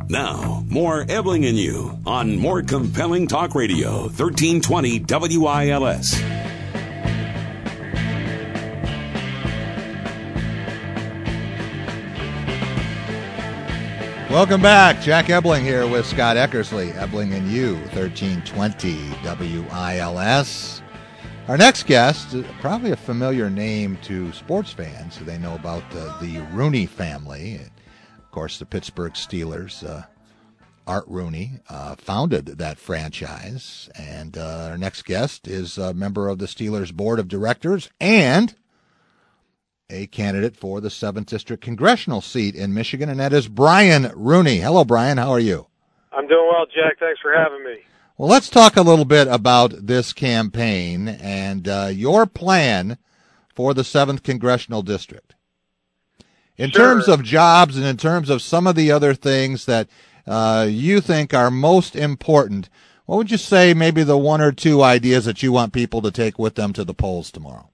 Now, more Ebling and You on more compelling talk radio, 1320 WILS. Welcome back. Jack Ebling here with Scott Eckersley. Ebling and You, 1320 WILS. Our next guest, probably a familiar name to sports fans. They know about the Rooney family. Of course, the Pittsburgh Steelers. Art Rooney founded that franchise. And our next guest is a member of the Steelers Board of Directors and a candidate for the 7th District Congressional seat in Michigan, and that is Brian Rooney. Hello, Brian. How are you? I'm doing well, Jack. Thanks for having me. Well, let's talk a little bit about this campaign and your plan for the 7th Congressional District. In terms of jobs and in terms of some of the other things that you think are most important, what would you say maybe the one or two ideas that you want people to take with them to the polls tomorrow?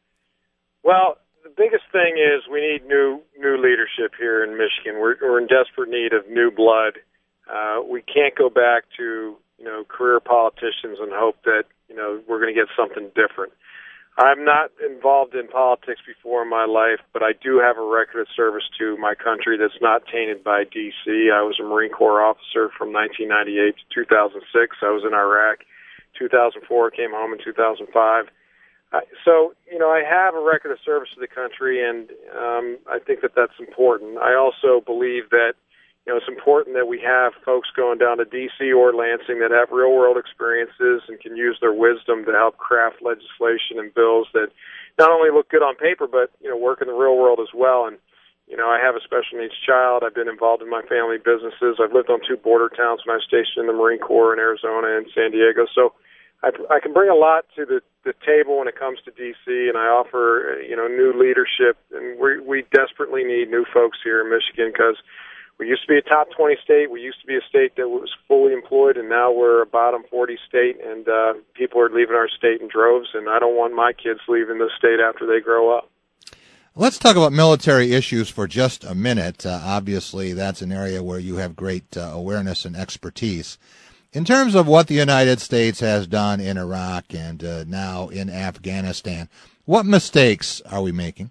Well, the biggest thing is we need new leadership here in Michigan. We're in desperate need of new blood. We can't go back to career politicians and hope that we're going to get something different. I'm not involved in politics before in my life, but I do have a record of service to my country that's not tainted by D.C. I was a Marine Corps officer from 1998 to 2006. I was in Iraq. 2004, came home in 2005. So, I have a record of service to the country, and I think that that's important. I also believe that, it's important that we have folks going down to D.C. or Lansing that have real-world experiences and can use their wisdom to help craft legislation and bills that not only look good on paper, but, work in the real world as well. And, I have a special needs child. I've been involved in my family businesses. I've lived on 2 border towns when I was stationed in the Marine Corps in Arizona and San Diego. So I can bring a lot to the table when it comes to D.C., and I offer, new leadership. And we desperately need new folks here in Michigan because we used to be a top 20 state. We used to be a state that was fully employed, and now we're a bottom 40 state, and people are leaving our state in droves, and I don't want my kids leaving the state after they grow up. Let's talk about military issues for just a minute. Obviously, that's an area where you have great awareness and expertise. In terms of what the United States has done in Iraq and now in Afghanistan, what mistakes are we making?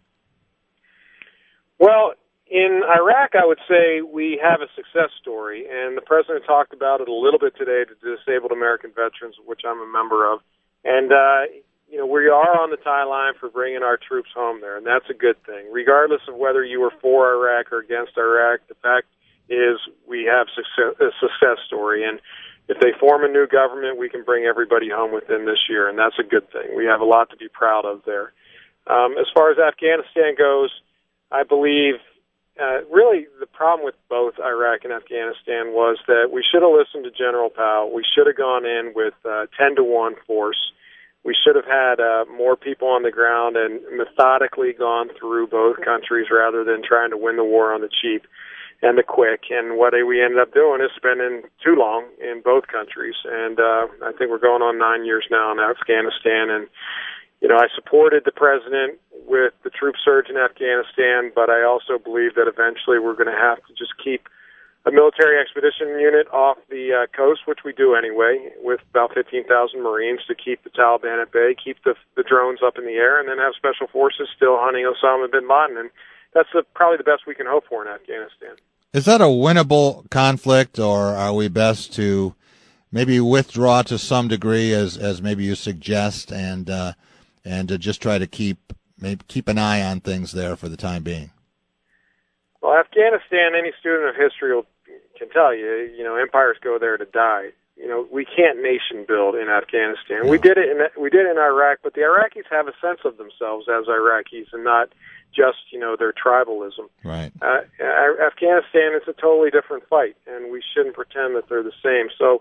Well, in Iraq, I would say we have a success story, and the president talked about it a little bit today to disabled American veterans, which I'm a member of. And, we are on the tie line for bringing our troops home there, and that's a good thing. Regardless of whether you were for Iraq or against Iraq, the fact is we have a success story. And if they form a new government, we can bring everybody home within this year, and that's a good thing. We have a lot to be proud of there. As far as Afghanistan goes, I believe really the problem with both Iraq and Afghanistan was that we should have listened to General Powell. We should have gone in with 10-to-1 force. We should have had more people on the ground and methodically gone through both countries rather than trying to win the war on the cheap and the quick. And what we ended up doing is spending too long in both countries. And I think we're going on 9 years now in Afghanistan. And, I supported the president with the troop surge in Afghanistan, but I also believe that eventually we're going to have to just keep a military expedition unit off the coast, which we do anyway, with about 15,000 Marines to keep the Taliban at bay, keep the drones up in the air, and then have special forces still hunting Osama bin Laden. And that's probably the best we can hope for in Afghanistan. Is that a winnable conflict, or are we best to maybe withdraw to some degree, as maybe you suggest, and to just try to keep an eye on things there for the time being? Well, Afghanistan, any student of history can tell you, empires go there to die. We can't nation build in Afghanistan. No. We did it in Iraq, but the Iraqis have a sense of themselves as Iraqis and not just, their tribalism. Right. Afghanistan is a totally different fight, and we shouldn't pretend that they're the same. So,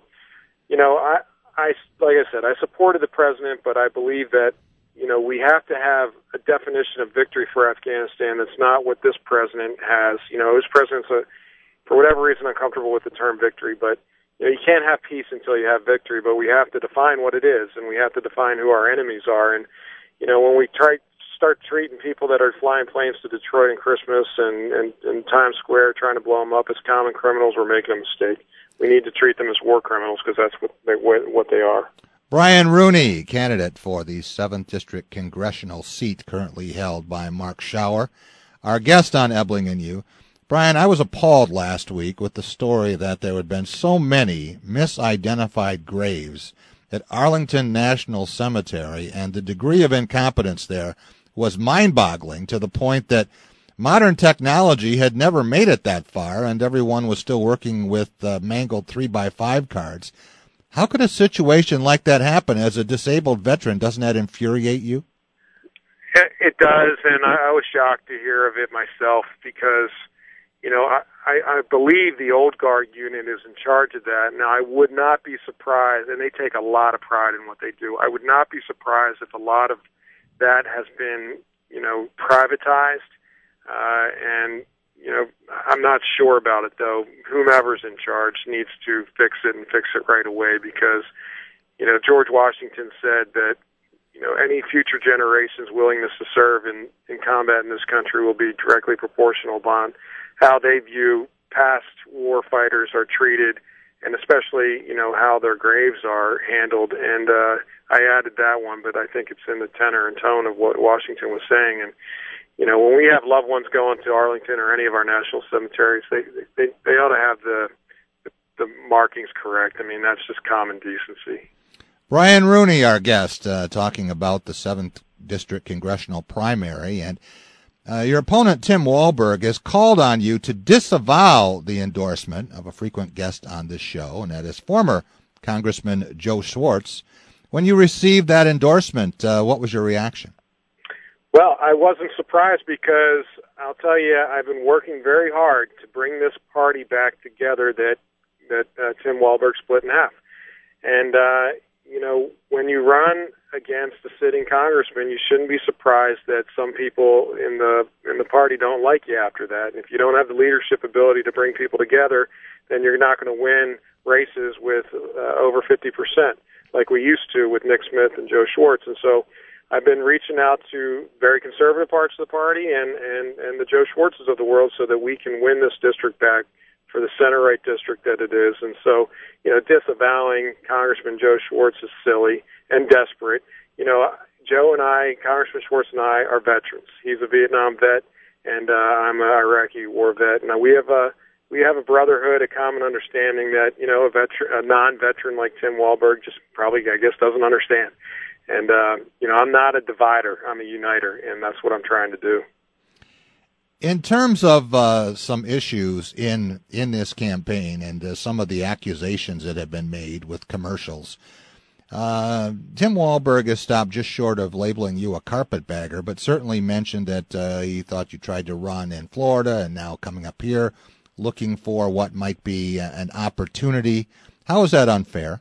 like I said, I supported the president, but I believe that, we have to have a definition of victory for Afghanistan that's not what this president has. This president's, for whatever reason, uncomfortable with the term victory, but you can't have peace until you have victory, but we have to define what it is, and we have to define who our enemies are. And, when we start treating people that are flying planes to Detroit on Christmas and Times Square trying to blow them up as common criminals, we're making a mistake. We need to treat them as war criminals because that's what they are. Brian Rooney, candidate for the 7th District congressional seat currently held by Mark Schauer, our guest on Ebling and You. Brian, I was appalled last week with the story that there had been so many misidentified graves at Arlington National Cemetery, and the degree of incompetence there was mind-boggling to the point that modern technology had never made it that far, and everyone was still working with mangled 3x5 cards. How could a situation like that happen as a disabled veteran? Doesn't that infuriate you? It does, and I was shocked to hear of it myself because, I believe the Old Guard unit is in charge of that. Now, I would not be surprised, and they take a lot of pride in what they do. I would not be surprised if a lot of that has been, privatized, and I'm not sure about it, though. Whomever's in charge needs to fix it and fix it right away because, George Washington said that, any future generation's willingness to serve in combat in this country will be directly proportional upon how they view past war fighters are treated and especially, how their graves are handled. And I added that one, but I think it's in the tenor and tone of what Washington was saying. And when we have loved ones going to Arlington or any of our national cemeteries, they ought to have the markings correct. I mean, that's just common decency. Brian Rooney, our guest, talking about the 7th District congressional primary, and your opponent, Tim Walberg, has called on you to disavow the endorsement of a frequent guest on this show, and that is former Congressman Joe Schwartz. When you received that endorsement, what was your reaction? Well, I wasn't surprised because I'll tell you, I've been working very hard to bring this party back together that Tim Walberg split in half. And, when you run against a sitting congressman, you shouldn't be surprised that some people in the party don't like you after that. And if you don't have the leadership ability to bring people together, then you're not going to win races with over 50%, like we used to with Nick Smith and Joe Schwartz. And so I've been reaching out to very conservative parts of the party and the Joe Schwartzes of the world so that we can win this district back for the center-right district that it is. And so, disavowing Congressman Joe Schwartz is silly and desperate. Joe and I, Congressman Schwartz and I, are veterans. He's a Vietnam vet, and I'm an Iraqi war vet. Now, we have a brotherhood, a common understanding that, a non-veteran like Tim Walberg just probably, I guess, doesn't understand. And, I'm not a divider. I'm a uniter, and that's what I'm trying to do. In terms of some issues in this campaign and some of the accusations that have been made with commercials, Tim Walberg has stopped just short of labeling you a carpetbagger, but certainly mentioned that he thought you tried to run in Florida and now coming up here looking for what might be an opportunity. How is that unfair?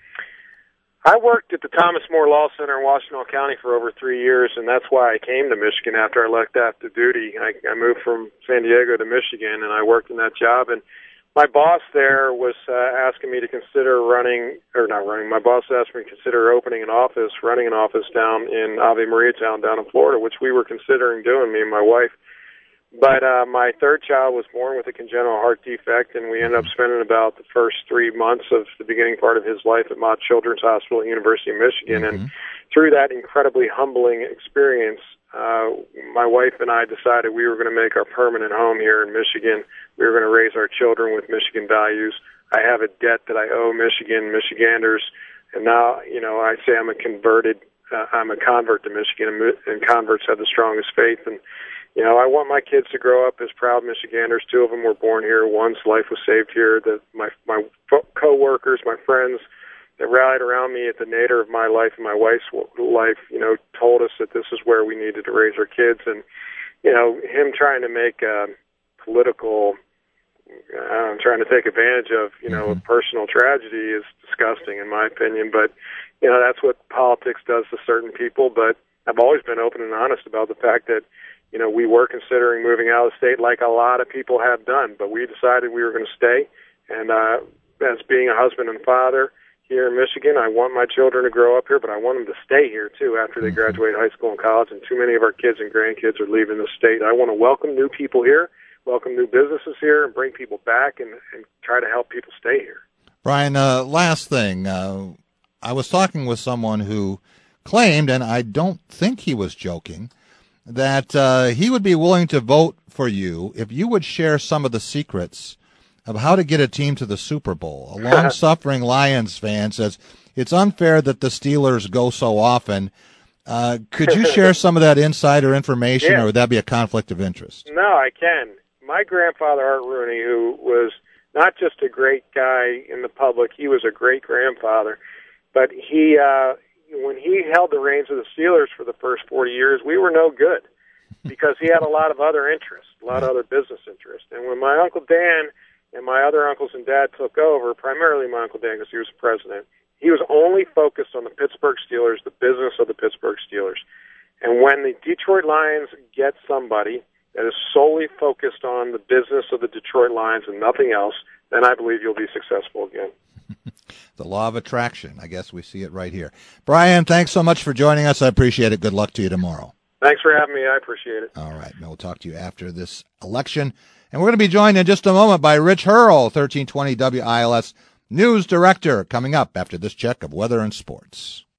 I worked at the Thomas More Law Center in Washtenaw County for over 3 years, and that's why I came to Michigan after I left active duty. I moved from San Diego to Michigan, and I worked in that job. And my boss there was asking me to consider my boss asked me to consider running an office down in Ave Maria Town down in Florida, which we were considering doing, me and my wife. But my third child was born with a congenital heart defect, and we ended up spending about the first 3 months of the beginning part of his life at Mott Children's Hospital at University of Michigan. Mm-hmm. And through that incredibly humbling experience, my wife and I decided we were going to make our permanent home here in Michigan. We were going to raise our children with Michigan values. I have a debt that I owe Michigan, Michiganders, and now, I say I'm a convert to Michigan, and converts have the strongest faith. And I want my kids to grow up as proud Michiganders. 2 of them were born here. One's life was saved here. My co-workers, my friends that rallied around me at the nadir of my life and my wife's life, told us that this is where we needed to raise our kids. And, him trying to make a political, trying to take advantage of, a personal tragedy is disgusting in my opinion. But, that's what politics does to certain people. But I've always been open and honest about the fact that, we were considering moving out of the state like a lot of people have done, but we decided we were going to stay. And as being a husband and father, here in Michigan. I want my children to grow up here, but I want them to stay here, too, after they graduate high school and college, and too many of our kids and grandkids are leaving the state. I want to welcome new people here, welcome new businesses here, and bring people back and try to help people stay here. Brian, last thing. I was talking with someone who claimed, and I don't think he was joking, that he would be willing to vote for you if you would share some of the secrets of how to get a team to the Super Bowl. A long-suffering Lions fan says it's unfair that the Steelers go so often. Could you share some of that insider information, or would that be a conflict of interest? No, I can. My grandfather, Art Rooney, who was not just a great guy in the public, he was a great grandfather. But he, when he held the reins of the Steelers for the first 40 years, we were no good because he had a lot of other interests, a lot of other business interests. And when my Uncle Dan and my other uncles and dad took over, primarily my Uncle Dan because he was the president, he was only focused on the Pittsburgh Steelers, the business of the Pittsburgh Steelers. And when the Detroit Lions get somebody that is solely focused on the business of the Detroit Lions and nothing else, then I believe you'll be successful again. The law of attraction. I guess we see it right here. Brian, thanks so much for joining us. I appreciate it. Good luck to you tomorrow. Thanks for having me. I appreciate it. All right. We'll talk to you after this election. And we're going to be joined in just a moment by Rich Hurl, 1320 WILS News Director, coming up after this check of weather and sports.